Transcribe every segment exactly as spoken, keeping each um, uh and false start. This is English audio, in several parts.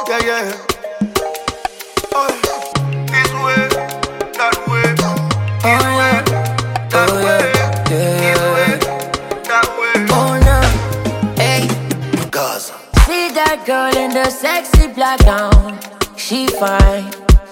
Yeah, yeah. Oh, this way, that way. This Oh, way, yeah. that Oh, way. yeah. This way, Yeah. that way. Oh, no. Hey. Gaza. See that girl in the sexy black gown. She fine.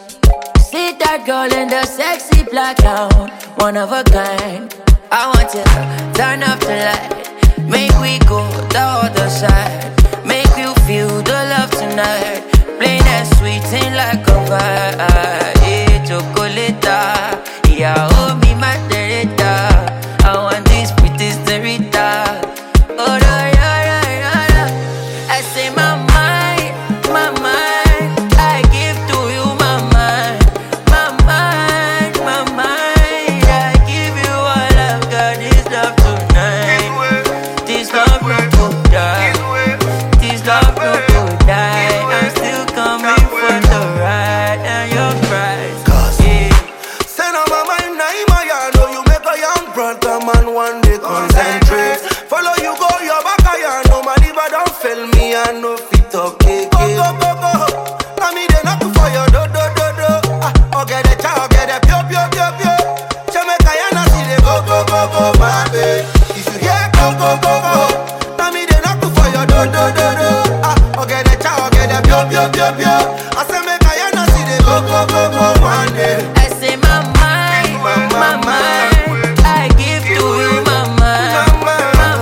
See that girl in the sexy black gown. One of a kind. I want to turn up the light. Make we go the other side. Make you feel the love tonight. Plain and sweet, ain't like a vibe. Hey, chocolate. Yeah, oh, me my terita. I want this pretty sterita. Oh, no, yeah, yeah, yeah, yeah. I say my mind, my mind. I give to you my mind. My mind, my mind. I give you all I've got. This love tonight. This love no go die. This love no go die. I'm still coming for the ride and your price. Yeah. Say no my mind, nah, in my yard. Know you make a young brother man one day concentrate. Follow you go your back a yard. No my liver don't fail me and no fit okay. Go go go go. Now me they knock for your do do do do. Ah, oh get the chow, get the pure pure pure pure. Jamaica yana see they go go go go my baby. If you hear go go go go. Now me they knock for your do do do do. Ah, oh get the chow, get the pure pure pure pure. I say make I yana see they go go go go one day. I say my mind, my mind. I give to you my mind, my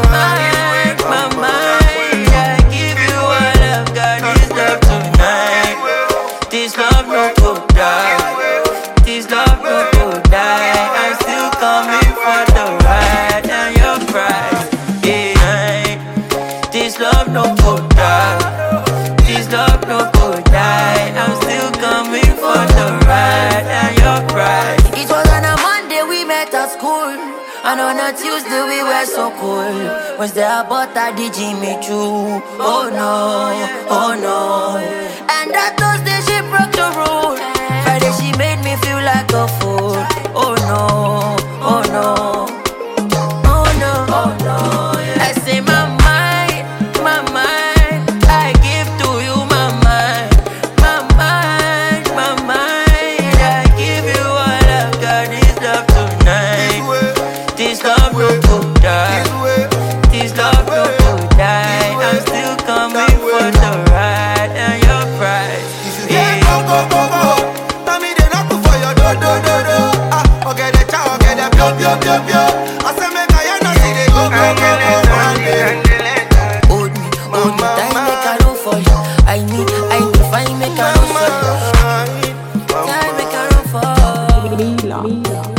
mind, my mind. I give you all I've got. This love tonight. This love no go die. This love no go die. I'm still coming for the ride and your price. Yeah, this love no go die. This love no go die. I'm still coming for the ride and your price. It was on a Monday we met at school, and on a Tuesday we were so cool. Wednesday I bought a D J me too. Oh no, oh no. And that Thursday she broke the rule. Friday she made me feel like a fool. Oh no, oh no, oh no, oh no. I say my mind, my mind. I give to you my mind, my mind, my mind. I give you all I've got. This love tonight. This love no go die. This love no go die. I'm still coming for the ride and your price. Yeah, go go go go. Now me they knock for your do do do do. Ah, oh get the chow, get the pure pure pure pure. I say make I yana see they go go go go one day. Hold me, hold me tight, make I run for you. I need, I need find, make I run for you. Time, make I run for you. Mila.